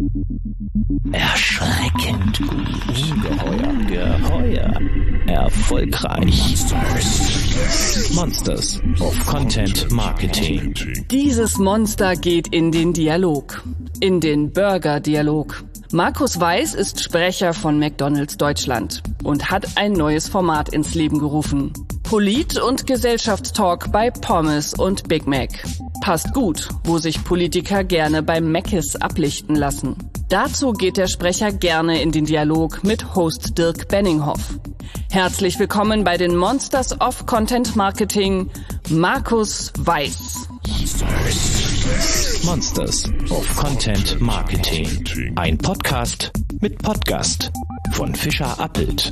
Erschreckend gut. Geheuer. Erfolgreich. Monsters of Content Marketing. Dieses Monster geht in den Dialog. In den Burger-Dialog. Markus Weiß ist Sprecher von McDonald's Deutschland und hat ein neues Format ins Leben gerufen. Polit- und Gesellschaftstalk bei Pommes und Big Mac. Passt gut, wo sich Politiker gerne beim Mc's ablichten lassen. Dazu geht der Sprecher gerne in den Dialog mit Host Dirk Benninghoff. Herzlich willkommen bei den Monsters of Content Marketing, Markus Weiß. Monsters of Content Marketing. Ein Podcast mit Podcast von Fischer Appelt.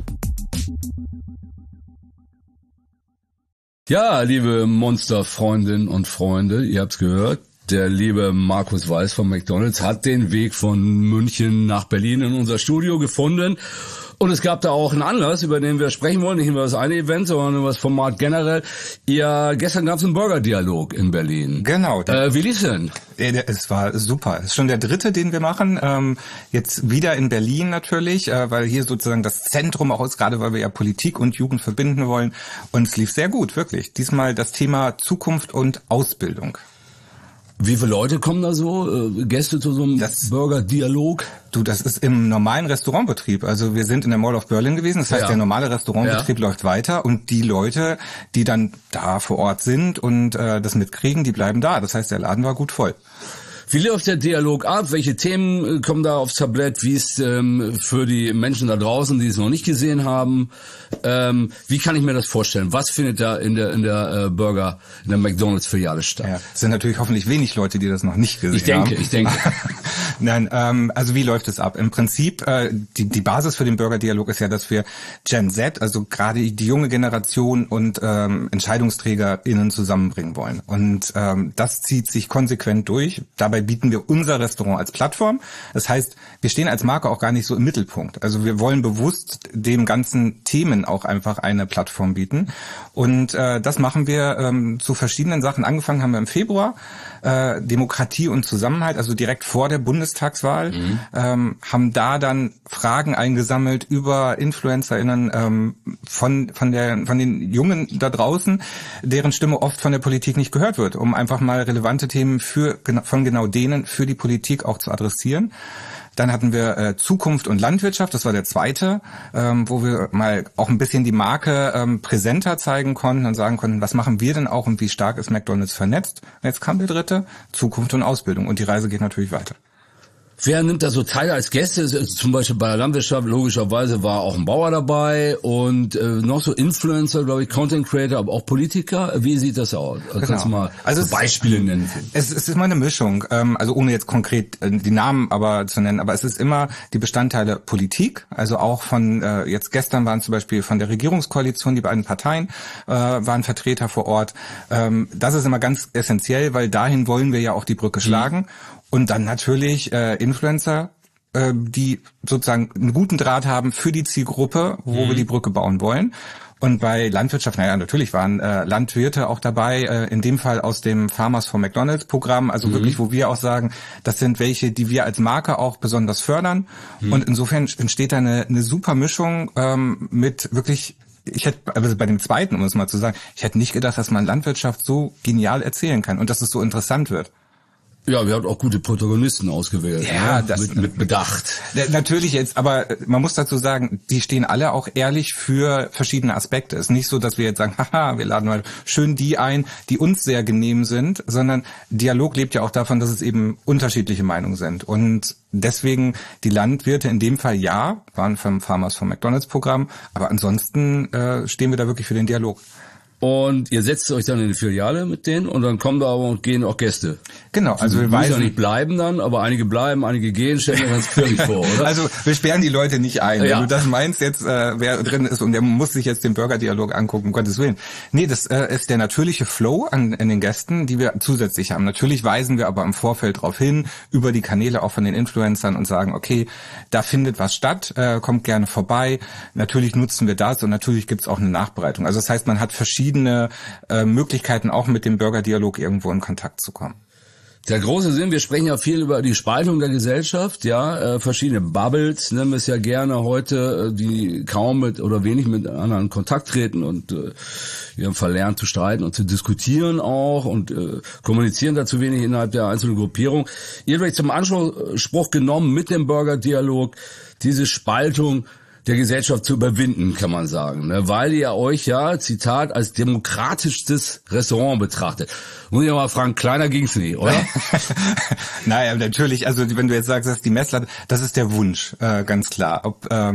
Ja, liebe Monsterfreundinnen und Freunde, ihr habt's gehört. Der liebe Markus Weiß von McDonald's hat den Weg von München nach Berlin in unser Studio gefunden. Und es gab da auch einen Anlass, über den wir sprechen wollen, nicht über das eine Event, sondern über das Format generell. Gestern gab es einen Burger-Dialog in Berlin. Genau. Wie lief's denn? Es war super. Es ist schon der dritte, den wir machen. Jetzt wieder in Berlin natürlich, weil hier sozusagen das Zentrum auch ist, gerade weil wir ja Politik und Jugend verbinden wollen. Und es lief sehr gut, wirklich. Diesmal das Thema Zukunft und Ausbildung. Wie viele Leute kommen da so? Gäste zu so einem Burger-Dialog? Das ist im normalen Restaurantbetrieb. Also wir sind in der Mall of Berlin gewesen. Das heißt, der normale Restaurantbetrieb läuft weiter und die Leute, die dann da vor Ort sind und das mitkriegen, die bleiben da. Das heißt, der Laden war gut voll. Wie läuft der Dialog ab? Welche Themen kommen da aufs Tablett? Wie ist für die Menschen da draußen, die es noch nicht gesehen haben? Wie kann ich mir das vorstellen? Was findet da in der McDonald's-Filiale statt? Ja, es sind natürlich hoffentlich wenig Leute, die das noch nicht gesehen haben. Ich denke. Nein, also wie läuft es ab? Im Prinzip, die Basis für den Burger-Dialog ist ja, dass wir Gen Z, also gerade die junge Generation und EntscheidungsträgerInnen zusammenbringen wollen. Und das zieht sich konsequent durch. Dabei bieten wir unser Restaurant als Plattform. Das heißt, wir stehen als Marke auch gar nicht so im Mittelpunkt. Also wir wollen bewusst dem ganzen Themen auch einfach eine Plattform bieten. Und das machen wir zu verschiedenen Sachen. Angefangen haben wir im Februar. Demokratie und Zusammenhalt, also direkt vor der Bundestagswahl, haben da dann Fragen eingesammelt über InfluencerInnen von den Jungen da draußen, deren Stimme oft von der Politik nicht gehört wird, um einfach mal relevante Themen von genau denen für die Politik auch zu adressieren. Dann hatten wir Zukunft und Landwirtschaft, das war der zweite, wo wir mal auch ein bisschen die Marke präsenter zeigen konnten und sagen konnten, was machen wir denn auch und wie stark ist McDonald's vernetzt. Und jetzt kam der dritte, Zukunft und Ausbildung und die Reise geht natürlich weiter. Wer nimmt da so teil als Gäste? Zum Beispiel bei der Landwirtschaft, logischerweise war auch ein Bauer dabei und noch so Influencer, glaube ich, Content Creator, aber auch Politiker. Wie sieht das aus? Genau. Kannst du mal so Beispiele nennen? Es ist immer eine Mischung, also ohne jetzt konkret die Namen aber zu nennen, aber es ist immer die Bestandteile Politik, also auch von, jetzt gestern waren zum Beispiel von der Regierungskoalition, die beiden Parteien waren Vertreter vor Ort. Das ist immer ganz essentiell, weil dahin wollen wir ja auch die Brücke schlagen. Und dann natürlich Influencer, die sozusagen einen guten Draht haben für die Zielgruppe, wo wir die Brücke bauen wollen. Und bei Landwirtschaft, natürlich waren Landwirte auch dabei, in dem Fall aus dem Farmers for McDonald's Programm, also wirklich, wo wir auch sagen, das sind welche, die wir als Marke auch besonders fördern. Und insofern entsteht da eine super Mischung mit wirklich. Also bei dem zweiten, um es mal zu sagen, ich hätte nicht gedacht, dass man Landwirtschaft so genial erzählen kann und dass es so interessant wird. Ja, wir haben auch gute Protagonisten ausgewählt. Ja, das mit Bedacht. Natürlich jetzt, aber man muss dazu sagen, die stehen alle auch ehrlich für verschiedene Aspekte. Es ist nicht so, dass wir jetzt sagen, haha, wir laden mal schön die ein, die uns sehr genehm sind, sondern Dialog lebt ja auch davon, dass es eben unterschiedliche Meinungen sind. Und deswegen die Landwirte in dem Fall waren vom Farmers for McDonald's Programm, aber ansonsten stehen wir da wirklich für den Dialog. Und ihr setzt euch dann in die Filiale mit denen und dann kommen da aber und gehen auch Gäste. Genau, also wir müssen ja nicht bleiben dann, aber einige bleiben, einige gehen, stellen wir ganz quirlig vor, oder? Also wir sperren die Leute nicht ein. Ja. Wenn du das meinst jetzt, wer drin ist und der muss sich jetzt den Burger-Dialog angucken, um Gottes Willen. Nee, das ist der natürliche Flow an den Gästen, die wir zusätzlich haben. Natürlich weisen wir aber im Vorfeld darauf hin, über die Kanäle auch von den Influencern und sagen, okay, da findet was statt, kommt gerne vorbei. Natürlich nutzen wir das und natürlich gibt's auch eine Nachbereitung. Also das heißt, man hat verschiedene Möglichkeiten, auch mit dem Burger-Dialog irgendwo in Kontakt zu kommen. Der große Sinn, wir sprechen ja viel über die Spaltung der Gesellschaft, ja, verschiedene Bubbles nennen wir es ja gerne heute, die kaum mit oder wenig mit anderen in Kontakt treten und wir haben verlernt zu streiten und zu diskutieren auch und kommunizieren dazu wenig innerhalb der einzelnen Gruppierung. Ihr habt euch zum Anspruch genommen, mit dem Bürgerdialog diese Spaltung der Gesellschaft zu überwinden, kann man sagen, ne? Weil ihr euch ja, Zitat, als demokratischstes Restaurant betrachtet. Muss ich mal fragen, kleiner ging's nicht, oder? Naja, natürlich, also wenn du jetzt sagst, das ist die Messlatte, das ist der Wunsch, ganz klar.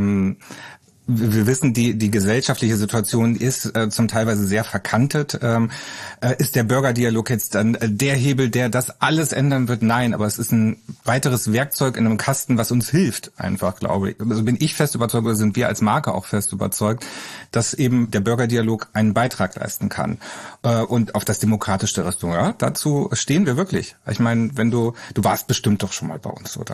Wir wissen, die gesellschaftliche Situation ist zum Teilweise sehr verkantet. Ist der Bürgerdialog jetzt dann der Hebel, der das alles ändern wird? Nein, aber es ist ein weiteres Werkzeug in einem Kasten, was uns hilft, einfach, glaube ich. Also bin ich fest überzeugt, oder sind wir als Marke auch fest überzeugt, dass eben der Bürgerdialog einen Beitrag leisten kann. Und auf das demokratischste Restaurant, ja, dazu stehen wir wirklich. Ich meine, du warst bestimmt doch schon mal bei uns, oder?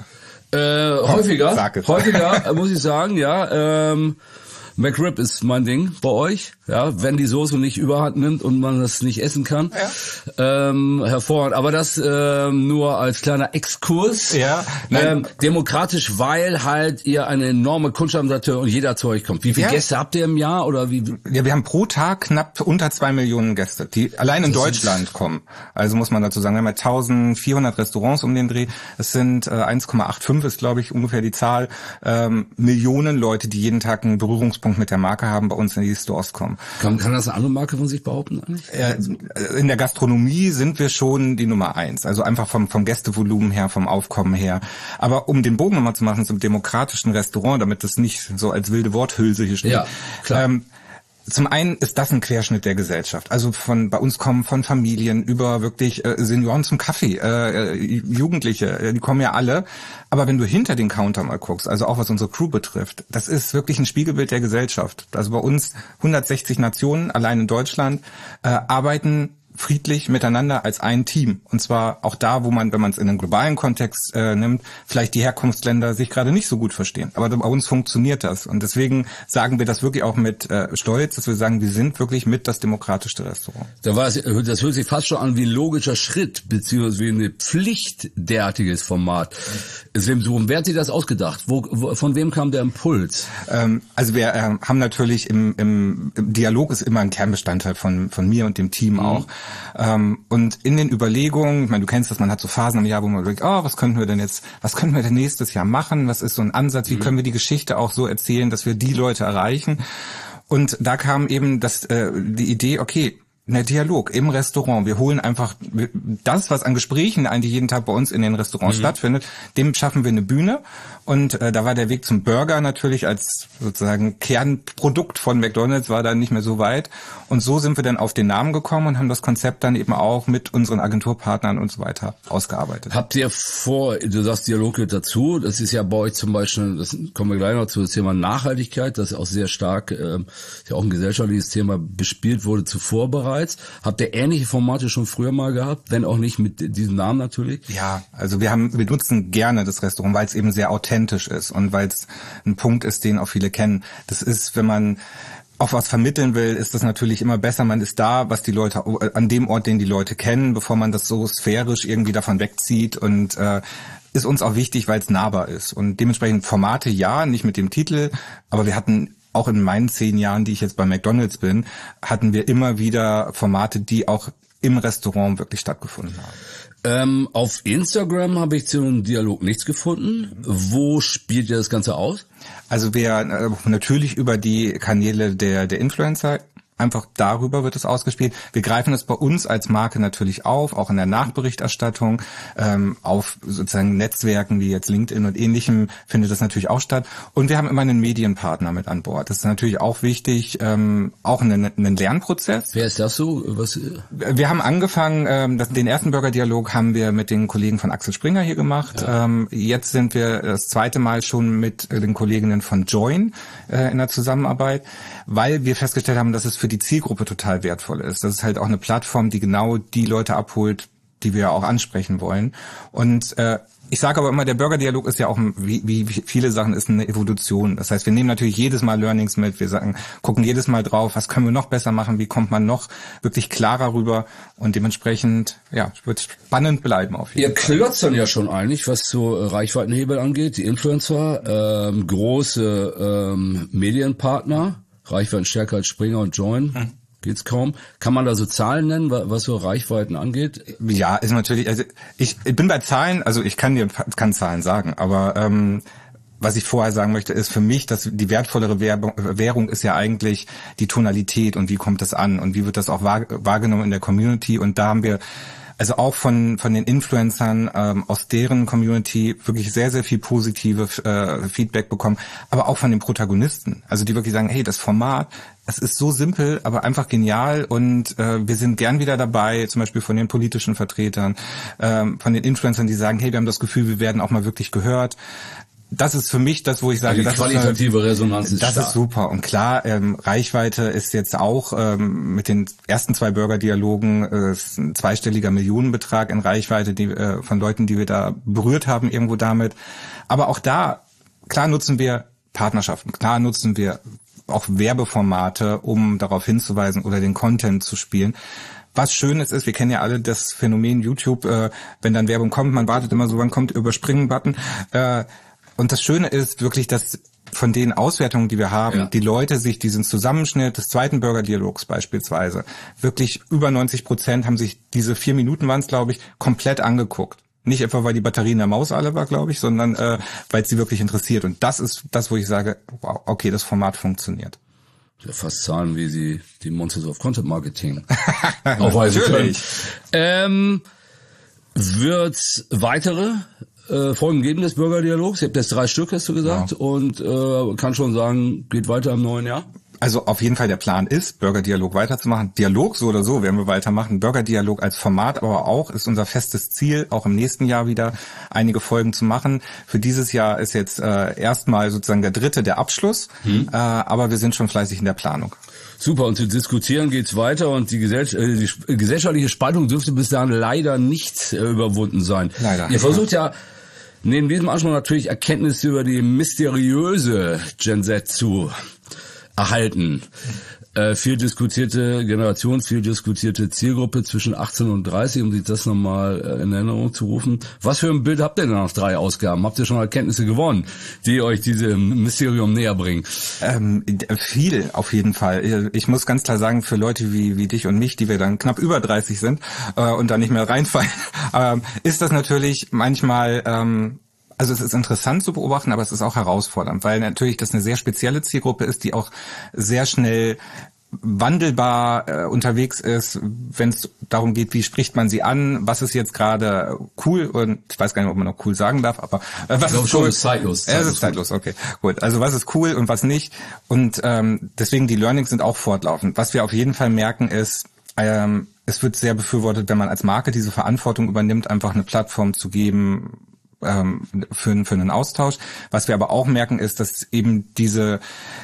Häufiger, muss ich sagen, ja. McRib ist mein Ding bei euch, ja, wenn die Soße nicht überhand nimmt und man das nicht essen kann. Ja. Hervorragend. Aber das nur als kleiner Exkurs. Ja. Demokratisch, weil halt ihr eine enorme Kundschaft habt und jeder zu euch kommt. Wie viele Gäste habt ihr im Jahr oder wie? Ja, wir haben pro Tag knapp unter 2 Millionen Gäste, die allein in Deutschland kommen. Also muss man dazu sagen, wir haben ja 1400 Restaurants um den Dreh. Es sind 1,85 ist, glaube ich, ungefähr die Zahl. Millionen Leute, die jeden Tag einen Berührungspunkt mit der Marke haben, bei uns in die Stores kommen. Kann das eine andere Marke von sich behaupten eigentlich? In der Gastronomie sind wir schon die Nummer 1. Also einfach vom Gästevolumen her, vom Aufkommen her. Aber um den Bogen nochmal zu machen zum demokratischen Restaurant, damit das nicht so als wilde Worthülse hier steht. Ja, klar. Zum einen ist das ein Querschnitt der Gesellschaft. Also bei uns kommen von Familien über wirklich Senioren zum Kaffee, Jugendliche, die kommen ja alle. Aber wenn du hinter den Counter mal guckst, also auch was unsere Crew betrifft, das ist wirklich ein Spiegelbild der Gesellschaft. Also bei uns 160 Nationen, allein in Deutschland, arbeiten friedlich miteinander als ein Team. Und zwar auch da, wo man, wenn man es in einen globalen Kontext nimmt, vielleicht die Herkunftsländer sich gerade nicht so gut verstehen. Aber bei uns funktioniert das. Und deswegen sagen wir das wirklich auch mit Stolz, dass wir sagen, wir sind wirklich mit das demokratischste Restaurant. Das hört sich fast schon an wie ein logischer Schritt, beziehungsweise wie eine Pflicht, derartiges Format. Wer hat sich das ausgedacht? Von wem kam der Impuls? Also wir haben natürlich im Dialog ist immer ein Kernbestandteil von mir und dem Team auch. Und in den Überlegungen, ich meine, du kennst das, man hat so Phasen im Jahr, wo man überlegt, was könnten wir denn nächstes Jahr machen? Was ist so ein Ansatz? Wie können wir die Geschichte auch so erzählen, dass wir die Leute erreichen? Und da kam eben die Idee, okay, der Dialog im Restaurant. Wir holen einfach das, was an Gesprächen eigentlich jeden Tag bei uns in den Restaurants stattfindet, dem schaffen wir eine Bühne. Und da war der Weg zum Burger natürlich als sozusagen Kernprodukt von McDonald's war dann nicht mehr so weit. Und so sind wir dann auf den Namen gekommen und haben das Konzept dann eben auch mit unseren Agenturpartnern und so weiter ausgearbeitet. Habt ihr du sagst Dialog gehört dazu, das ist ja bei euch zum Beispiel, das kommen wir gleich noch zu, das Thema Nachhaltigkeit, das auch sehr stark, ja auch ein gesellschaftliches Thema bespielt wurde zuvor bereits. Habt ihr ähnliche Formate schon früher mal gehabt, wenn auch nicht mit diesem Namen natürlich? Ja, also wir nutzen gerne das Restaurant, weil es eben sehr authentisch ist und weil es ein Punkt ist, den auch viele kennen. Das ist, wenn man auch was vermitteln will, ist das natürlich immer besser. Man ist da, was die Leute an dem Ort, den die Leute kennen, bevor man das so sphärisch irgendwie davon wegzieht und ist uns auch wichtig, weil es nahbar ist. Und dementsprechend Formate ja, nicht mit dem Titel, aber wir hatten auch in meinen 10 Jahren, die ich jetzt bei McDonald's bin, hatten wir immer wieder Formate, die auch im Restaurant wirklich stattgefunden haben. Auf Instagram habe ich zu einem Dialog nichts gefunden. Wo spielt ihr das Ganze aus? Also wir natürlich über die Kanäle der Influencer. Einfach darüber wird es ausgespielt. Wir greifen es bei uns als Marke natürlich auf, auch in der Nachberichterstattung, auf sozusagen Netzwerken wie jetzt LinkedIn und Ähnlichem findet das natürlich auch statt. Und wir haben immer einen Medienpartner mit an Bord. Das ist natürlich auch wichtig, auch einen Lernprozess. Wer ist das so? Wir haben angefangen, den ersten Bürgerdialog haben wir mit den Kollegen von Axel Springer hier gemacht. Ja. Jetzt sind wir das zweite Mal schon mit den Kolleginnen von Join in der Zusammenarbeit, weil wir festgestellt haben, dass es für die Zielgruppe total wertvoll ist. Das ist halt auch eine Plattform, die genau die Leute abholt, die wir auch ansprechen wollen. Und Ich sage aber immer, der Burgerdialog ist ja auch, wie viele Sachen, ist eine Evolution. Das heißt, wir nehmen natürlich jedes Mal Learnings mit. Wir gucken jedes Mal drauf, was können wir noch besser machen, wie kommt man noch wirklich klarer rüber. Und dementsprechend, ja, wird spannend bleiben auf jeden Fall. Ihr klotzt dann ja schon eigentlich, was so Reichweitenhebel angeht. Die Influencer, große Medienpartner, Reichweiten stärker als Springer und Join. Geht's kaum. Kann man da so Zahlen nennen, was so Reichweiten angeht? Ja, ist natürlich, also ich bin bei Zahlen, also ich kann Zahlen sagen, aber was ich vorher sagen möchte, ist für mich, dass die wertvollere Währung ist ja eigentlich die Tonalität und wie kommt das an und wie wird das auch wahrgenommen in der Community, und da haben wir also auch von den Influencern aus deren Community wirklich sehr, sehr viel positive Feedback bekommen, aber auch von den Protagonisten, also die wirklich sagen, hey, das Format, es ist so simpel, aber einfach genial, und wir sind gern wieder dabei, zum Beispiel von den politischen Vertretern, von den Influencern, die sagen, hey, wir haben das Gefühl, wir werden auch mal wirklich gehört. Das ist für mich das, wo ich sage, die qualitative Resonanz ist stark. Das ist super. Und klar, Reichweite ist jetzt auch mit den ersten 2 Burgerdialogen ist ein zweistelliger Millionenbetrag in Reichweite, die von Leuten, die wir da berührt haben, irgendwo damit. Aber auch da, klar nutzen wir Partnerschaften, klar nutzen wir auch Werbeformate, um darauf hinzuweisen oder den Content zu spielen. Was Schönes ist, wir kennen ja alle das Phänomen YouTube, wenn dann Werbung kommt, man wartet immer so, wann kommt Überspringen-Button. Und das Schöne ist wirklich, dass von den Auswertungen, die wir haben, die Leute sich diesen Zusammenschnitt des zweiten Burgerdialogs beispielsweise, wirklich über 90% haben sich diese 4 Minuten waren es, glaube ich, komplett angeguckt. Nicht etwa, weil die Batterie in der Maus alle war, glaube ich, sondern weil es sie wirklich interessiert. Und das ist das, wo ich sage, wow, okay, das Format funktioniert. Ja, fast Zahlen, wie die Monsters of Content Marketing aufweisen können. Wird's weitere Folgen geben des Bürgerdialogs? Ihr habt jetzt 3 Stück, hast du gesagt, und kann schon sagen, geht weiter im neuen Jahr? Also auf jeden Fall der Plan ist, Burgerdialog weiterzumachen. Dialog so oder so werden wir weitermachen. Burgerdialog als Format aber auch ist unser festes Ziel, auch im nächsten Jahr wieder einige Folgen zu machen. Für dieses Jahr ist jetzt erstmal sozusagen der 3. der Abschluss, aber wir sind schon fleißig in der Planung. Super, und zu diskutieren geht's weiter, und die gesellschaftliche Spaltung dürfte bis dahin leider nicht überwunden sein. Leider. Ihr versucht ja neben diesem Anspruch natürlich Erkenntnisse über die mysteriöse Gen Z zu erhalten. Viel diskutierte Generation, viel diskutierte Zielgruppe zwischen 18 und 30, um sich das nochmal in Erinnerung zu rufen. Was für ein Bild habt ihr denn nach 3 Ausgaben? Habt ihr schon Erkenntnisse gewonnen, die euch diesem Mysterium näher bringen? Viel, auf jeden Fall. Ich muss ganz klar sagen, für Leute wie dich und mich, die wir dann knapp über 30 sind und da nicht mehr reinfallen, ist das natürlich manchmal... Also es ist interessant zu beobachten, aber es ist auch herausfordernd, weil natürlich das eine sehr spezielle Zielgruppe ist, die auch sehr schnell wandelbar unterwegs ist, wenn es darum geht, wie spricht man sie an, was ist jetzt gerade cool, und ich weiß gar nicht, ob man noch cool sagen darf, aber was ist cool? Ist zeitlos. Es ist zeitlos, okay, gut. Also was ist cool und was nicht, und deswegen die Learnings sind auch fortlaufend. Was wir auf jeden Fall merken ist, es wird sehr befürwortet, wenn man als Marke diese Verantwortung übernimmt, einfach eine Plattform zu geben, für einen Austausch. Was wir aber auch merken, ist, dass eben diese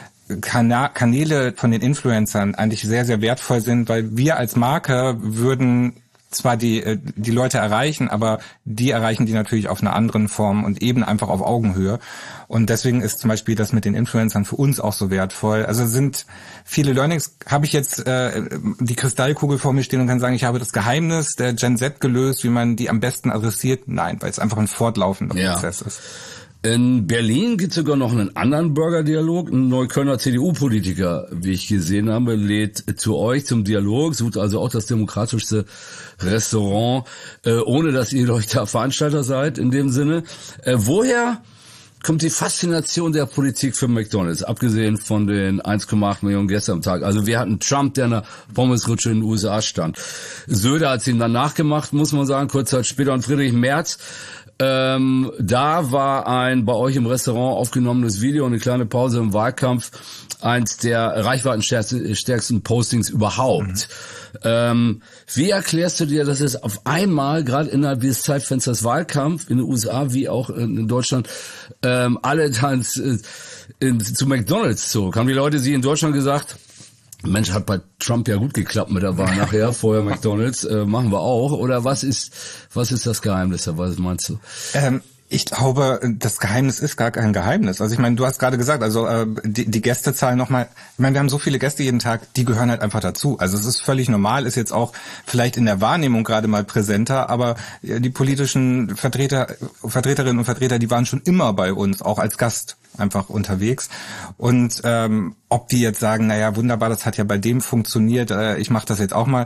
Kanäle von den Influencern eigentlich sehr, sehr wertvoll sind, weil wir als Marke würden zwar die Leute erreichen, aber die erreichen die natürlich auf einer anderen Form und eben einfach auf Augenhöhe. Und deswegen ist zum Beispiel das mit den Influencern für uns auch so wertvoll. Also sind viele Learnings. Habe ich jetzt die Kristallkugel vor mir stehen und kann sagen, ich habe das Geheimnis der Gen Z gelöst, wie man die am besten adressiert? Nein, weil es einfach ein fortlaufender Prozess ist. In Berlin gibt es sogar noch einen anderen Burgerdialog. Ein Neuköllner CDU-Politiker, wie ich gesehen habe, lädt zu euch zum Dialog, sucht also auch das demokratischste Restaurant, ohne dass ihr euch da Veranstalter seid in dem Sinne. Woher kommt die Faszination der Politik für McDonald's, abgesehen von den 1,8 Millionen Gästen am Tag? Also wir hatten Trump, der in der Pommesrutsche in den USA stand. Söder hat es ihm dann nachgemacht, muss man sagen, kurz Zeit später, und Friedrich Merz. Da war ein bei euch im Restaurant aufgenommenes Video und eine kleine Pause im Wahlkampf eins der reichweitenstärksten Postings überhaupt. Wie erklärst du dir, dass es auf einmal, gerade innerhalb dieses Zeitfensters Wahlkampf in den USA wie auch in Deutschland, alle dann zu McDonald's zog? Haben die Leute sie in Deutschland gesagt, Mensch, hat bei Trump ja gut geklappt mit der Wahl nachher, vorher McDonald's, machen wir auch, oder was ist das Geheimnis, was meinst du? Ich glaube, das Geheimnis ist gar kein Geheimnis. Also ich meine, du hast gerade gesagt, also die Gästezahlen nochmal, ich meine, wir haben so viele Gäste jeden Tag, die gehören halt einfach dazu. Also es ist völlig normal, ist jetzt auch vielleicht in der Wahrnehmung gerade mal präsenter, aber die politischen Vertreterinnen und Vertreter, die waren schon immer bei uns, auch als Gast einfach unterwegs. Und ob die jetzt sagen, naja, wunderbar, das hat ja bei dem funktioniert, ich mache das jetzt auch mal,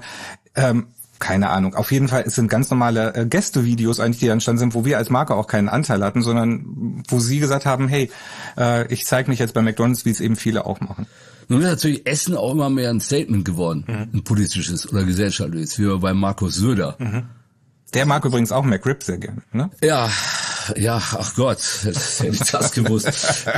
keine Ahnung. Auf jeden Fall, es sind ganz normale Gästevideos eigentlich, die entstanden sind, wo wir als Marke auch keinen Anteil hatten, sondern wo sie gesagt haben, hey, ich zeige mich jetzt bei McDonald's, wie es eben viele auch machen. Nun ist natürlich Essen auch immer mehr ein Statement geworden, ein politisches oder gesellschaftliches, wie bei Markus Söder. Der mag übrigens auch McRib sehr gerne, ne? Ja, ach Gott, das hätte ich das gewusst.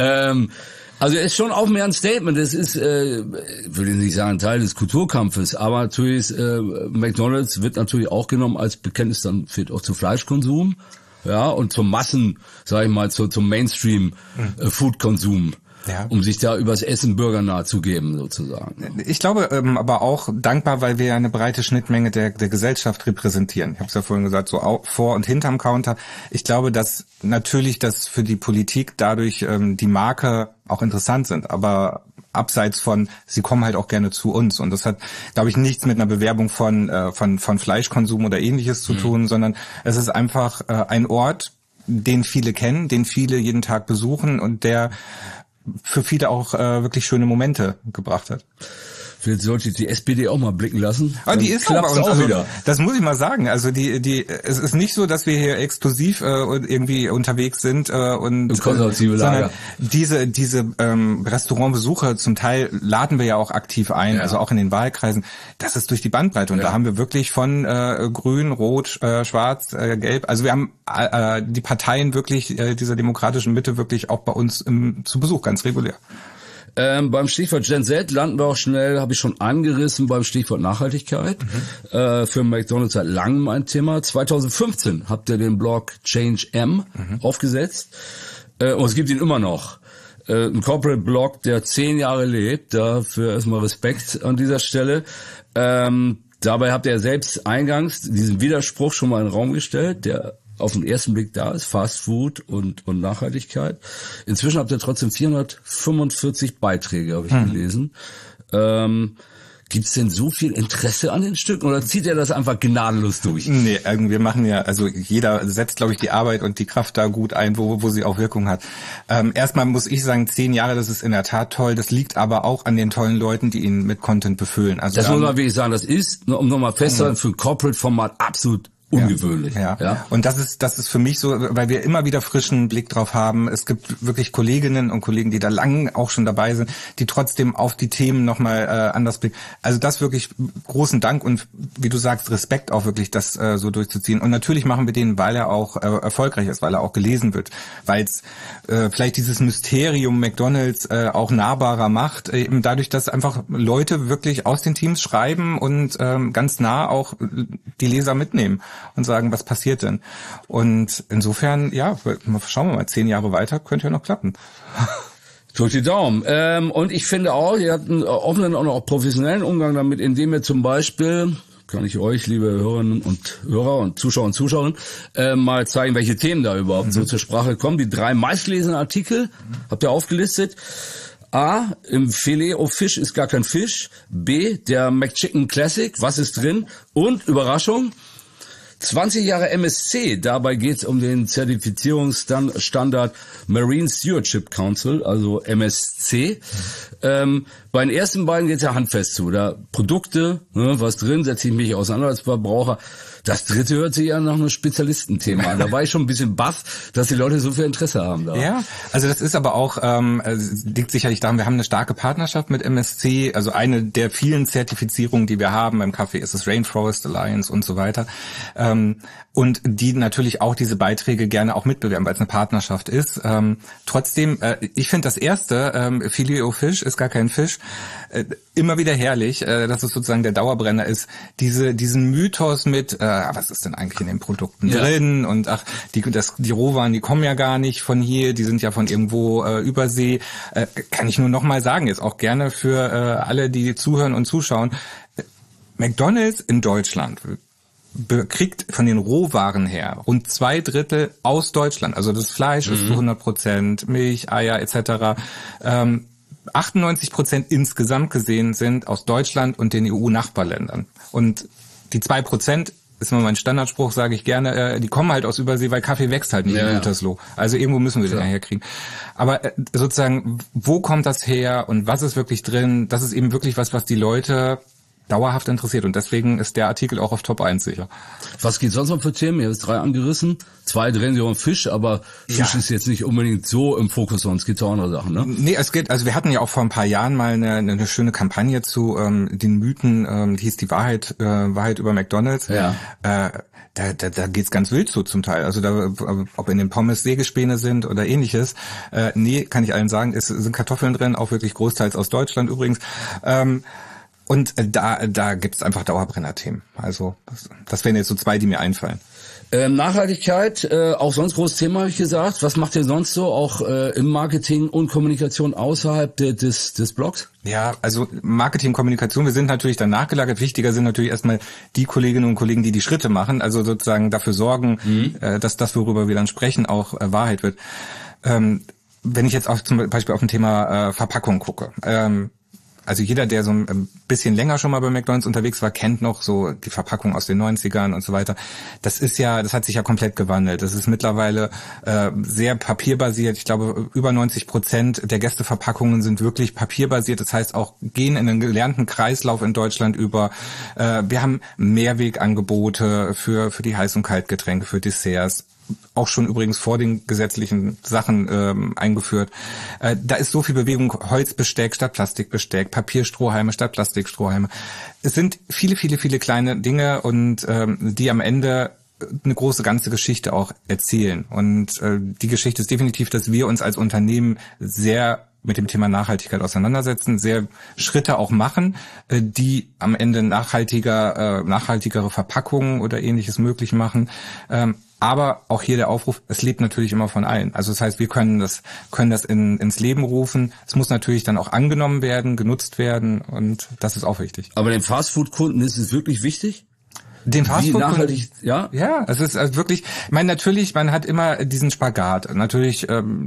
Also es ist schon auch mehr ein Statement. Es ist, würde ich nicht sagen, Teil des Kulturkampfes, aber natürlich McDonald's wird natürlich auch genommen als Bekenntnis dann vielleicht auch zu Fleischkonsum, ja, und zum Massen, sag ich mal, zum Mainstream Foodkonsum. Ja. Um sich da übers Essen bürgernah zu geben, sozusagen. Ich glaube, aber auch dankbar, weil wir eine breite Schnittmenge der Gesellschaft repräsentieren. Ich habe es ja vorhin gesagt, so auch vor und hinterm Counter. Ich glaube, dass natürlich das für die Politik dadurch die Marke auch interessant sind, aber abseits von, sie kommen halt auch gerne zu uns. Und das hat, glaube ich, nichts mit einer Bewerbung von Fleischkonsum oder Ähnliches zu tun, sondern es ist einfach ein Ort, den viele kennen, den viele jeden Tag besuchen und der für viele auch wirklich schöne Momente gebracht hat. Vielleicht sollte die SPD auch mal blicken lassen. Aber die ist aber bei uns auch wieder. Das muss ich mal sagen. Also es ist nicht so, dass wir hier exklusiv irgendwie unterwegs sind und konservative Lager. Sondern diese Restaurantbesucher zum Teil laden wir ja auch aktiv ein, ja. Also auch in den Wahlkreisen. Das ist durch die Bandbreite und da haben wir wirklich von Grün, Rot, Schwarz, Gelb. Also wir haben die Parteien wirklich dieser demokratischen Mitte wirklich auch bei uns zu Besuch ganz regulär. Beim Stichwort Gen Z landen wir auch schnell, habe ich schon angerissen, beim Stichwort Nachhaltigkeit. Für McDonald's seit langem ein Thema. 2015 habt ihr den Blog Change M aufgesetzt. Und es gibt ihn immer noch. Ein Corporate-Blog, der 10 Jahre lebt. Dafür erstmal Respekt an dieser Stelle. Dabei habt ihr selbst eingangs diesen Widerspruch schon mal in den Raum gestellt, der auf den ersten Blick da ist, Fast Food und Nachhaltigkeit. Inzwischen habt ihr trotzdem 445 Beiträge, habe ich gelesen. Gibt's denn so viel Interesse an den Stücken oder zieht ihr das einfach gnadenlos durch? Nee, wir machen ja, also jeder setzt, glaube ich, die Arbeit und die Kraft da gut ein, wo sie auch Wirkung hat. Erstmal muss ich sagen, 10 Jahre, das ist in der Tat toll. Das liegt aber auch an den tollen Leuten, die ihn mit Content befüllen. Also das muss man wirklich sagen, das ist, um nochmal festzuhalten, für ein Corporate-Format absolut ungewöhnlich. Ja. Und das ist für mich so, weil wir immer wieder frischen Blick drauf haben. Es gibt wirklich Kolleginnen und Kollegen, die da lang auch schon dabei sind, die trotzdem auf die Themen nochmal anders blicken. Also das wirklich großen Dank und wie du sagst, Respekt auch wirklich, das so durchzuziehen. Und natürlich machen wir den, weil er auch erfolgreich ist, weil er auch gelesen wird, weil es vielleicht dieses Mysterium McDonald's auch nahbarer macht, eben dadurch, dass einfach Leute wirklich aus den Teams schreiben und ganz nah auch die Leser mitnehmen und sagen, was passiert denn? Und insofern, ja, schauen wir mal, 10 Jahre weiter, könnte ja noch klappen. Drückt die Daumen. Und ich finde auch, ihr habt einen offenen und auch professionellen Umgang damit, indem ihr zum Beispiel, kann ich euch, liebe Hörerinnen und Hörer und Zuschauer und Zuschauerinnen, mal zeigen, welche Themen da überhaupt so zur Sprache kommen. Die 3 meistgelesenen Artikel habt ihr aufgelistet. A, im Filet au Fisch ist gar kein Fisch. B, der McChicken Classic, was ist drin? Und, Überraschung, 20 Jahre MSC, dabei geht's um den Zertifizierungsstandard Marine Stewardship Council, also MSC. Bei den ersten beiden geht's ja handfest zu. Da Produkte, was drin, setze ich mich auseinander als Verbraucher. Das dritte hört sich ja nach einem Spezialistenthema an. Da war ich schon ein bisschen baff, dass die Leute so viel Interesse haben da. Ja, also das ist aber auch, liegt sicherlich daran, wir haben eine starke Partnerschaft mit MSC, also eine der vielen Zertifizierungen, die wir haben. Im Kaffee ist es Rainforest Alliance und so weiter. Und die natürlich auch diese Beiträge gerne auch mitbewerben, weil es eine Partnerschaft ist. Trotzdem, ich finde das erste, Filet au Fisch ist gar kein Fisch, immer wieder herrlich, dass es sozusagen der Dauerbrenner ist. Diesen Mythos mit, was ist denn eigentlich in den Produkten drin? Und die Rohwaren, die kommen ja gar nicht von hier, die sind ja von irgendwo übersee. Kann ich nur nochmal sagen, jetzt auch gerne für alle, die zuhören und zuschauen. McDonald's in Deutschland kriegt von den Rohwaren her rund 2/3 aus Deutschland. Also das Fleisch ist zu 100%, Milch, Eier etc. 98% insgesamt gesehen sind aus Deutschland und den EU-Nachbarländern. Und die 2%, ist immer mein Standardspruch, sage ich gerne, die kommen halt aus Übersee, weil Kaffee wächst halt nicht in Gütersloh. Also irgendwo müssen wir den herkriegen. Aber sozusagen, wo kommt das her und was ist wirklich drin? Das ist eben wirklich was die Leute dauerhaft interessiert. Und deswegen ist der Artikel auch auf Top 1 sicher. Was geht sonst noch für Themen? Ihr habt 3 angerissen. 2 drehen sich um Fisch, aber Fisch ist jetzt nicht unbedingt so im Fokus, sonst geht's auch andere Sachen, ne? Nee, also wir hatten ja auch vor ein paar Jahren mal eine schöne Kampagne zu den Mythen, die hieß die Wahrheit über McDonald's. Ja. Da geht's ganz wild zu zum Teil. Also da, ob in den Pommes Sägespäne sind oder ähnliches. Nee, kann ich allen sagen, es sind Kartoffeln drin, auch wirklich großteils aus Deutschland übrigens. Und da gibt's einfach Dauerbrenner-Themen. Also das wären jetzt so 2, die mir einfallen. Nachhaltigkeit, auch sonst großes Thema, habe ich gesagt. Was macht ihr sonst so, auch im Marketing und Kommunikation außerhalb des Blogs? Ja, also Marketing, Kommunikation, wir sind natürlich dann nachgelagert. Wichtiger sind natürlich erstmal die Kolleginnen und Kollegen, die Schritte machen, also sozusagen dafür sorgen, dass das, worüber wir dann sprechen, auch Wahrheit wird. Wenn ich jetzt auch zum Beispiel auf ein Thema Verpackung gucke, also jeder, der so ein bisschen länger schon mal bei McDonald's unterwegs war, kennt noch so die Verpackung aus den 90ern und so weiter. Das hat sich ja komplett gewandelt. Das ist mittlerweile sehr papierbasiert. Ich glaube, über 90% der Gästeverpackungen sind wirklich papierbasiert. Das heißt auch, gehen in einen gelernten Kreislauf in Deutschland über. Wir haben Mehrwegangebote für die Heiß- und Kaltgetränke, für Desserts. Auch schon übrigens vor den gesetzlichen Sachen eingeführt. Da ist so viel Bewegung, Holzbesteck statt Plastikbesteck, Papierstrohhalme statt Plastikstrohhalme. Es sind viele, viele, viele kleine Dinge und die am Ende eine große ganze Geschichte auch erzählen. Und die Geschichte ist definitiv, dass wir uns als Unternehmen sehr mit dem Thema Nachhaltigkeit auseinandersetzen, sehr Schritte auch machen, die am Ende nachhaltigere Verpackungen oder ähnliches möglich machen. Aber auch hier der Aufruf, es lebt natürlich immer von allen. Also das heißt, wir können das ins Leben rufen. Es muss natürlich dann auch angenommen werden, genutzt werden und das ist auch wichtig. Aber den Fastfood-Kunden ist es wirklich wichtig? Den Fastfood-Kunden? Ja, es ist also wirklich, ich meine, natürlich, man hat immer diesen Spagat. Natürlich,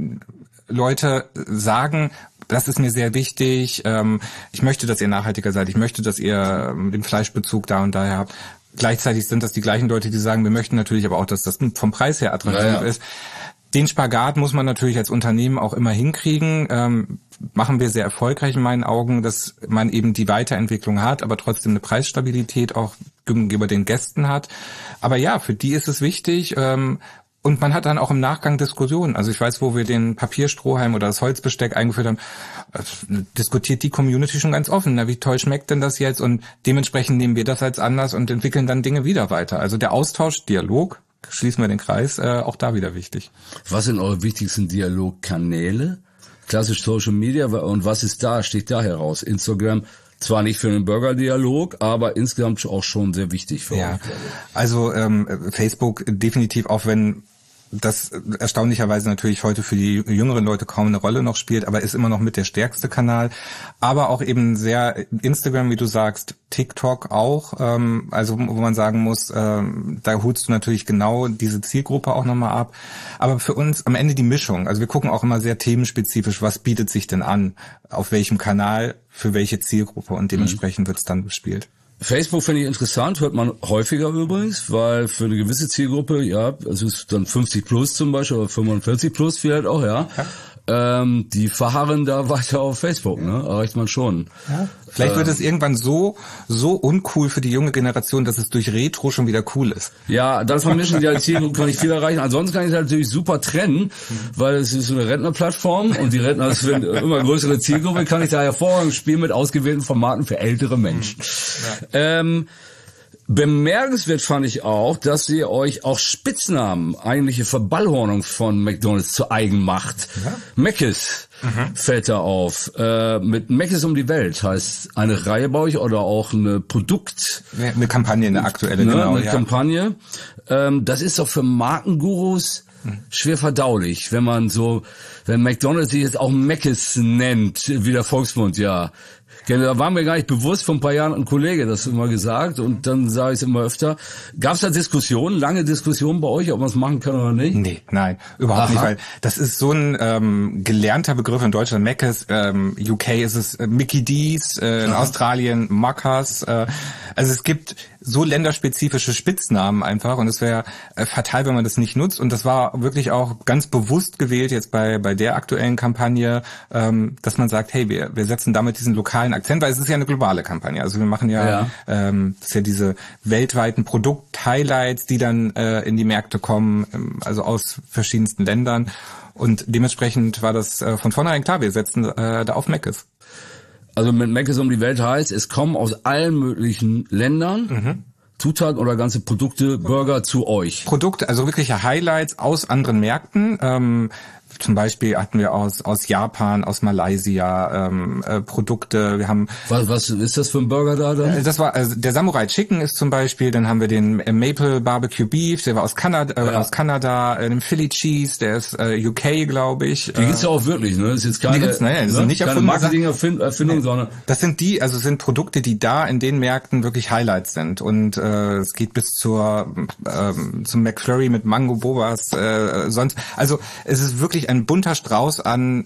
Leute sagen, das ist mir sehr wichtig, ich möchte, dass ihr nachhaltiger seid, ich möchte, dass ihr den Fleischbezug da und daher habt. Gleichzeitig sind das die gleichen Leute, die sagen, wir möchten natürlich aber auch, dass das vom Preis her attraktiv ist. Den Spagat muss man natürlich als Unternehmen auch immer hinkriegen. Machen wir sehr erfolgreich in meinen Augen, dass man eben die Weiterentwicklung hat, aber trotzdem eine Preisstabilität auch gegenüber den Gästen hat. Aber ja, für die ist es wichtig. Und man hat dann auch im Nachgang Diskussionen. Also ich weiß, wo wir den Papierstrohhalm oder das Holzbesteck eingeführt haben, diskutiert die Community schon ganz offen. Na, wie toll schmeckt denn das jetzt? Und dementsprechend nehmen wir das als Anlass und entwickeln dann Dinge wieder weiter. Also der Austausch, Dialog, schließen wir den Kreis, auch da wieder wichtig. Was sind eure wichtigsten Dialogkanäle? Klassisch Social Media, und was ist da? Steht da heraus? Instagram, zwar nicht für den Burger-Dialog, aber insgesamt auch schon sehr wichtig für euch. Also Facebook definitiv, auch wenn das erstaunlicherweise natürlich heute für die jüngeren Leute kaum eine Rolle noch spielt, aber ist immer noch mit der stärkste Kanal. Aber auch eben sehr Instagram, wie du sagst, TikTok auch, also wo man sagen muss, da holst du natürlich genau diese Zielgruppe auch nochmal ab. Aber für uns am Ende die Mischung. Also wir gucken auch immer sehr themenspezifisch, was bietet sich denn an, auf welchem Kanal, für welche Zielgruppe und dementsprechend wird's dann bespielt. Facebook finde ich interessant, hört man häufiger übrigens, weil für eine gewisse Zielgruppe, es ist dann 50 plus zum Beispiel oder 45 plus vielleicht auch, die verharren da weiter auf Facebook, ne? Erreicht man schon. Ja. Vielleicht wird es irgendwann so uncool für die junge Generation, dass es durch Retro schon wieder cool ist. Ja, dann vermischen die Zielgruppen, kann ich viel erreichen. Ansonsten kann ich es natürlich super trennen, weil es ist so eine Rentnerplattform und die Rentner ist für eine immer größere Zielgruppe, kann ich da hervorragend spielen mit ausgewählten Formaten für ältere Menschen. Ja. Bemerkenswert fand ich auch, dass ihr euch auch Spitznamen, eigentliche Verballhornung von McDonald's zu eigen macht. Ja. Mc's fällt da auf. Mit Mc's um die Welt heißt eine Reihe bei euch oder auch eine Eine Kampagne, eine aktuelle, genau. Eine Kampagne. Das ist doch für Markengurus schwer verdaulich, wenn McDonald's sich jetzt auch Mc's nennt, wie der Volksmund, ja. Da war mir gar nicht bewusst, vor ein paar Jahren ein Kollege das immer gesagt und dann sage ich es immer öfter. Gab es da Diskussionen, lange Diskussionen bei euch, ob man es machen kann oder nicht? Nee, nein, überhaupt nicht, weil das ist so ein gelernter Begriff in Deutschland. Mc's, UK ist es Mickey D's, in Australien Macca's. Also es gibt so länderspezifische Spitznamen einfach und es wäre fatal, wenn man das nicht nutzt. Und das war wirklich auch ganz bewusst gewählt jetzt bei der aktuellen Kampagne, dass man sagt, hey, wir setzen damit diesen lokalen Akzent, weil es ist ja eine globale Kampagne. Also wir machen das ist ja diese weltweiten Produkt-Highlights, die dann in die Märkte kommen, also aus verschiedensten Ländern. Und dementsprechend war das von vornherein klar, wir setzen da auf Mc's. Also mit Mc's um die Welt heißt, es kommen aus allen möglichen Ländern Zutaten oder ganze Produkte, Burger zu euch. Produkte, also wirkliche Highlights aus anderen Märkten. Zum Beispiel hatten wir aus Japan, aus Malaysia Produkte. Wir haben was ist das für ein Burger da dann? Das war also der Samurai Chicken ist zum Beispiel. Dann haben wir den Maple Barbecue Beef, der war aus Kanada, den Philly Cheese, der ist UK, glaube ich. Die gibt's ja auch wirklich, ne? Das ist jetzt keine, das sind nicht keine Marketing-Erfindung, sondern das sind Produkte, die da in den Märkten wirklich Highlights sind. Und es geht bis zum McFlurry mit Mango Bobas, sonst. Also es ist wirklich ein bunter Strauß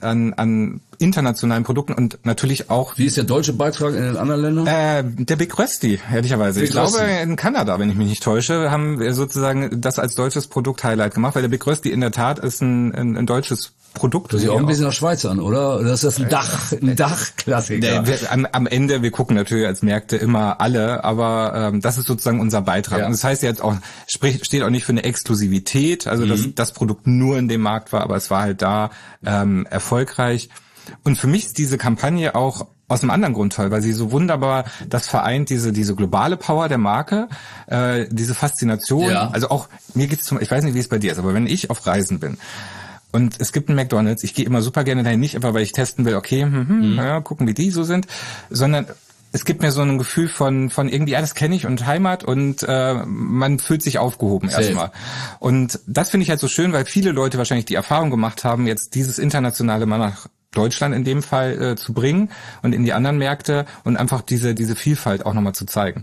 an internationalen Produkten und natürlich auch. Wie ist der deutsche Beitrag in den anderen Ländern? Der Big Rösti, ehrlicherweise. Ich glaube, in Kanada, wenn ich mich nicht täusche, haben wir sozusagen das als deutsches Produkt-Highlight gemacht, weil der Big Rösti in der Tat ist ein deutsches Produkt. Das ist ja auch ein bisschen nach Schweiz an, oder? Das ist ein Dachklassiker. Am Ende, wir gucken natürlich als Märkte immer alle, aber das ist sozusagen unser Beitrag. Ja. Und das heißt jetzt auch, steht auch nicht für eine Exklusivität, also dass das Produkt nur in dem Markt war, aber es war halt da erfolgreich. Und für mich ist diese Kampagne auch aus einem anderen Grund toll, weil sie so wunderbar das vereint, diese globale Power der Marke, diese Faszination. Ja. Also auch, mir geht's ich weiß nicht, wie es bei dir ist, aber wenn ich auf Reisen bin, und es gibt einen McDonald's, ich gehe immer super gerne dahin, nicht einfach, weil ich testen will, okay, gucken, wie die so sind, sondern es gibt mir so ein Gefühl von irgendwie, das kenne ich und Heimat und man fühlt sich aufgehoben erstmal. Und das finde ich halt so schön, weil viele Leute wahrscheinlich die Erfahrung gemacht haben, jetzt dieses internationale mal nach Deutschland in dem Fall zu bringen und in die anderen Märkte und einfach diese Vielfalt auch nochmal zu zeigen.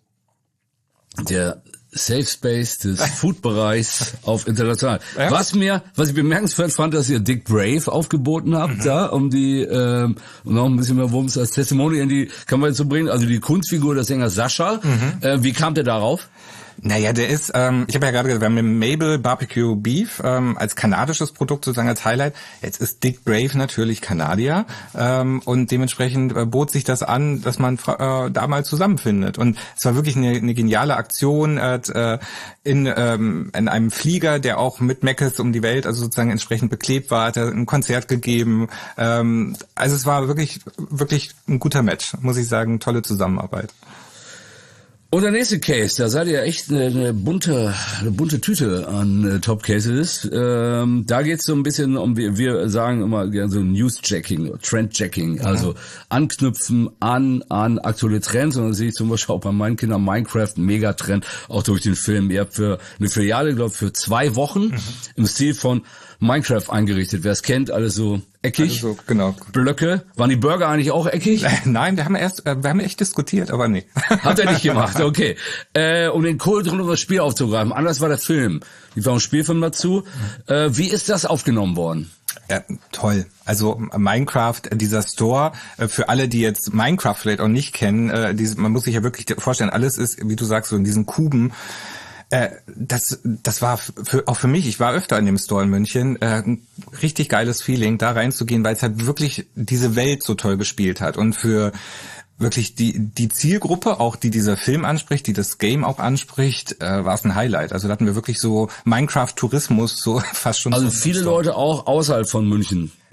Der Safe Space des Food-Bereichs auf international. Ja. Was ich bemerkenswert fand, dass ihr Dick Brave aufgeboten habt, da, um die, noch ein bisschen mehr Wumms als Testimony in die Kamera zu bringen, also die Kunstfigur des Sängers Sascha. Wie kam der darauf? Naja, der ist, ich habe ja gerade gesagt, wir haben den Maple Barbecue Beef als kanadisches Produkt sozusagen als Highlight. Jetzt ist Dick Brave natürlich Kanadier und dementsprechend bot sich das an, dass man da mal zusammenfindet. Und es war wirklich eine geniale Aktion in einem Flieger, der auch mit Mc's um die Welt, also sozusagen entsprechend beklebt war, hat er ein Konzert gegeben. Also es war wirklich ein guter Match, muss ich sagen, tolle Zusammenarbeit. Und der nächste Case, da seid ihr echt eine bunte Tüte an Top Cases. Da geht's so ein bisschen um, wir sagen immer gerne so News-Jacking, Trend-Jacking, also anknüpfen an aktuelle Trends. Und dann sehe ich zum Beispiel auch bei meinen Kindern Minecraft, Megatrend, auch durch den Film. Ihr habt für eine Filiale, glaube ich, für 2 Wochen im Stil von Minecraft eingerichtet. Wer es kennt, alles so eckig. Also, genau. Blöcke. Waren die Burger eigentlich auch eckig? Nein, wir haben echt diskutiert, aber nee. Hat er nicht gemacht, okay. Um den Kohl drin um das Spiel aufzugreifen. Anders war der Film. Die war ein Spielfilm dazu. Wie ist das aufgenommen worden? Ja, toll. Also Minecraft, dieser Store, für alle, die jetzt Minecraft vielleicht auch nicht kennen, man muss sich ja wirklich vorstellen, alles ist, wie du sagst, so in diesen Kuben. Das war auch für mich, ich war öfter in dem Store in München, ein richtig geiles Feeling, da reinzugehen, weil es halt wirklich diese Welt so toll gespielt hat und für wirklich die Zielgruppe, auch die dieser Film anspricht, die das Game auch anspricht, war es ein Highlight. Also da hatten wir wirklich so Minecraft-Tourismus, so fast schon. Also viele Leute auch außerhalb von München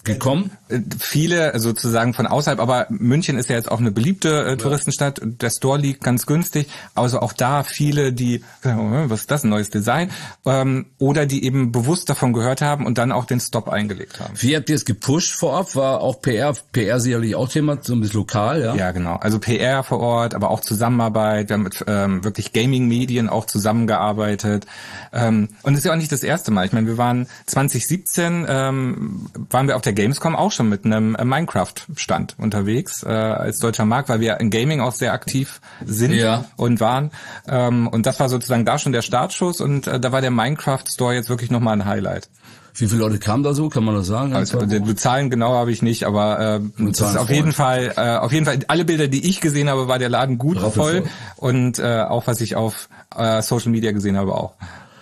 gekommen? Viele sozusagen von außerhalb, aber München ist ja jetzt auch eine beliebte Touristenstadt. Der Store liegt ganz günstig. Also auch da viele, die, was ist das, ein neues Design? Oder die eben bewusst davon gehört haben und dann auch den Stop eingelegt haben. Wie habt ihr es gepusht vorab? War auch PR sicherlich auch Thema, so ein bisschen lokal, ja? Ja, genau. Also PR vor Ort, aber auch Zusammenarbeit. Wir haben mit wirklich Gaming-Medien auch zusammengearbeitet. Und das ist ja auch nicht das erste Mal. Ich meine, wir waren 2017, waren wir auf der Gamescom auch schon mit einem Minecraft-Stand unterwegs als deutscher Markt, weil wir in Gaming auch sehr aktiv sind und waren. Und das war sozusagen da schon der Startschuss und da war der Minecraft-Store jetzt wirklich nochmal ein Highlight. Wie viele Leute kamen da so, kann man das sagen? Also die Zahlen genau habe ich nicht, aber das ist auf jeden Fall alle Bilder, die ich gesehen habe, war der Laden gut voll und auch was ich auf Social Media gesehen habe auch.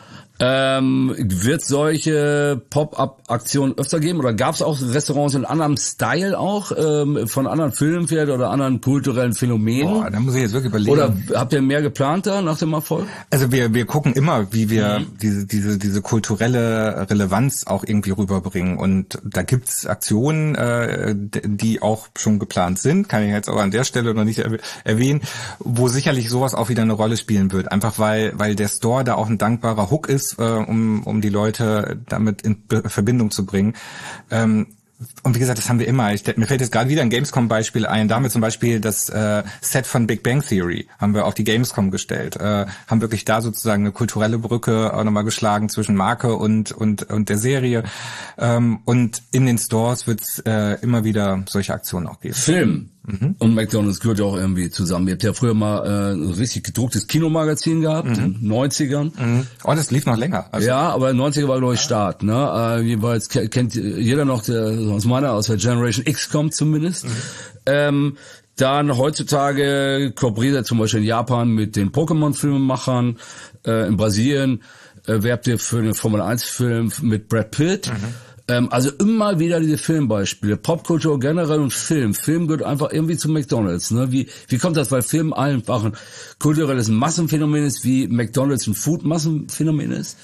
Wird solche Pop-up-Aktionen öfter geben oder gab es auch Restaurants in anderem Style auch, von anderen Filmen vielleicht oder anderen kulturellen Phänomenen? Boah, da muss ich jetzt wirklich überlegen. Oder habt ihr mehr geplant da nach dem Erfolg? Also wir gucken immer, wie wir diese kulturelle Relevanz auch irgendwie rüberbringen und da gibt's Aktionen, die auch schon geplant sind, kann ich jetzt aber an der Stelle noch nicht erwähnen, wo sicherlich sowas auch wieder eine Rolle spielen wird, einfach weil der Store da auch ein dankbarer Hook ist, um die Leute damit in Verbindung zu bringen. Und wie gesagt, das haben wir immer. Mir fällt jetzt gerade wieder ein Gamescom-Beispiel ein. Da haben wir zum Beispiel das Set von Big Bang Theory, haben wir auf die Gamescom gestellt. Haben wirklich da sozusagen eine kulturelle Brücke auch nochmal geschlagen zwischen Marke und der Serie. Und in den Stores wird es immer wieder solche Aktionen auch geben. Film. Und McDonald's gehört ja auch irgendwie zusammen. Ihr habt ja früher mal ein richtig gedrucktes Kinomagazin gehabt, in den 90ern. Oh, das lief noch länger. Also ja, aber in den 90er war, glaube ich, Start. Ne? Jeweils kennt jeder noch, der aus der Generation X kommt zumindest. Dann heutzutage kooperiert er zum Beispiel in Japan mit den Pokémon-Filmemachern. In Brasilien werbt ihr für einen Formel-1-Film mit Brad Pitt. Also immer wieder diese Filmbeispiele. Popkultur generell und Film. Film gehört einfach irgendwie zu McDonald's. Ne? Wie kommt das, weil Film einfach ein kulturelles Massenphänomen ist, wie McDonald's ein Food-Massenphänomen ist?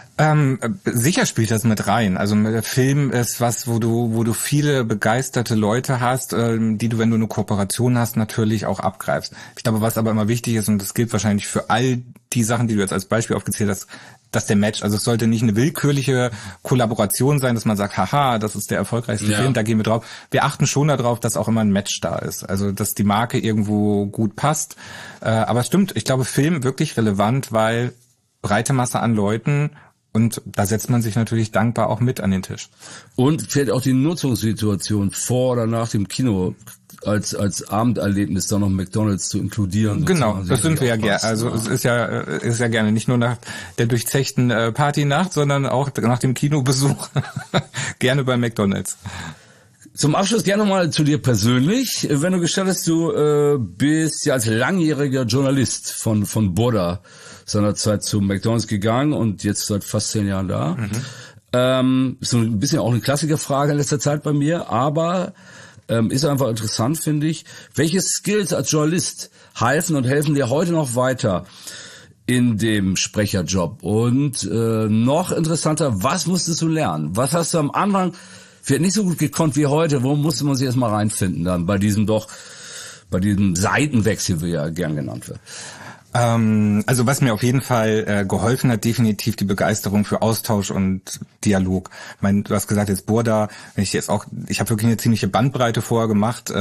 Sicher spielt das mit rein. Also der Film ist was, wo du viele begeisterte Leute hast, die du, wenn du eine Kooperation hast, natürlich auch abgreifst. Ich glaube, was aber immer wichtig ist, und das gilt wahrscheinlich für all die Sachen, die du jetzt als Beispiel aufgezählt hast, dass der Match, also es sollte nicht eine willkürliche Kollaboration sein, dass man sagt, haha, das ist der erfolgreichste Film, da gehen wir drauf. Wir achten schon darauf, dass auch immer ein Match da ist, also dass die Marke irgendwo gut passt. Aber es stimmt, ich glaube, Film wirklich relevant, weil breite Masse an Leuten und da setzt man sich natürlich dankbar auch mit an den Tisch. Und vielleicht auch die Nutzungssituation vor oder nach dem Kino als Abenderlebnis da noch McDonald's zu inkludieren. Genau, das sind wir ja gerne. Also es ist ja gerne nicht nur nach der durchzechten Partynacht, sondern auch nach dem Kinobesuch gerne bei McDonald's. Zum Abschluss gerne nochmal zu dir persönlich. Wenn du gestattest, du bist ja als langjähriger Journalist von Burda seinerzeit zu McDonald's gegangen und jetzt seit fast 10 Jahren da. Ist so ein bisschen auch eine Klassikerfrage in letzter Zeit bei mir, aber ist einfach interessant, finde ich. Welche Skills als Journalist halfen und helfen dir heute noch weiter in dem Sprecherjob? Und noch interessanter, was musstest du lernen? Was hast du am Anfang vielleicht nicht so gut gekonnt wie heute? Wo musste man sich erstmal reinfinden dann bei diesem Seitenwechsel, wie er gern genannt wird? Also was mir auf jeden Fall geholfen hat, definitiv die Begeisterung für Austausch und Dialog. Ich meine, du hast gesagt, jetzt Burda, ich habe wirklich eine ziemliche Bandbreite vorher gemacht,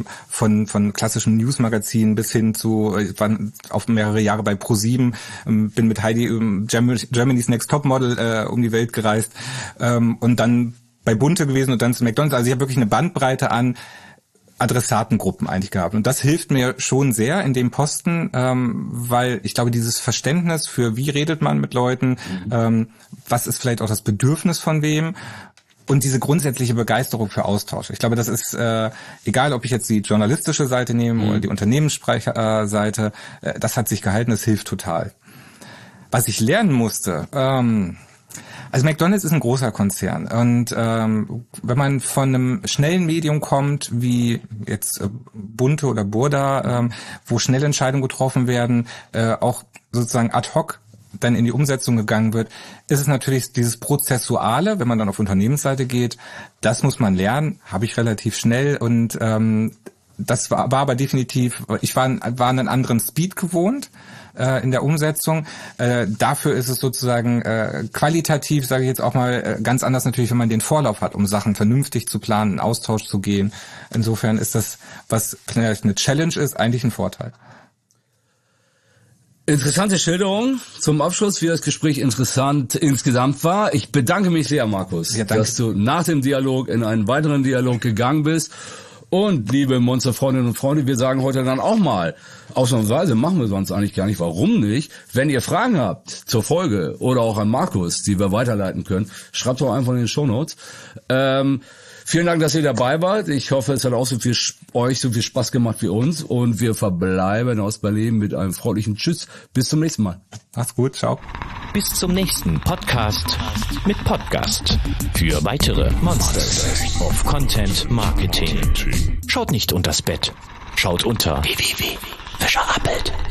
von klassischen Newsmagazinen bis hin zu, ich war auf mehrere Jahre bei Pro7, bin mit Heidi Germany's Next Topmodel um die Welt gereist und dann bei Bunte gewesen und dann zu McDonald's. Also ich habe wirklich eine Bandbreite an Adressatengruppen eigentlich gehabt. Und das hilft mir schon sehr in dem Posten, weil ich glaube, dieses Verständnis für wie redet man mit Leuten, was ist vielleicht auch das Bedürfnis von wem und diese grundsätzliche Begeisterung für Austausch. Ich glaube, das ist egal, ob ich jetzt die journalistische Seite nehme oder die Unternehmenssprecherseite, das hat sich gehalten, das hilft total. Was ich lernen musste, also McDonald's ist ein großer Konzern und wenn man von einem schnellen Medium kommt, wie jetzt Bunte oder Burda, wo schnelle Entscheidungen getroffen werden, auch sozusagen ad hoc dann in die Umsetzung gegangen wird, ist es natürlich dieses Prozessuale, wenn man dann auf Unternehmensseite geht, das muss man lernen, habe ich relativ schnell und das war aber definitiv, ich war einen anderen Speed gewohnt in der Umsetzung. Dafür ist es sozusagen qualitativ, sage ich jetzt auch mal, ganz anders natürlich, wenn man den Vorlauf hat, um Sachen vernünftig zu planen, in Austausch zu gehen. Insofern ist das, was vielleicht eine Challenge ist, eigentlich ein Vorteil. Interessante Schilderung zum Abschluss, wie das Gespräch interessant insgesamt war. Ich bedanke mich sehr, Markus, dass du nach dem Dialog in einen weiteren Dialog gegangen bist. Und liebe Monsterfreundinnen und Freunde, wir sagen heute dann auch mal, ausnahmsweise machen wir sonst eigentlich gar nicht, warum nicht? Wenn ihr Fragen habt zur Folge oder auch an Markus, die wir weiterleiten können, schreibt doch einfach in den Shownotes. Vielen Dank, dass ihr dabei wart. Ich hoffe, es hat auch so viel Spaß gemacht wie uns. Und wir verbleiben aus Berlin mit einem freundlichen Tschüss. Bis zum nächsten Mal. Macht's gut, ciao. Bis zum nächsten Podcast mit Podcast. Für weitere Monsters of Content Marketing. Schaut nicht unters Bett. Schaut unter www.fischerappelt.de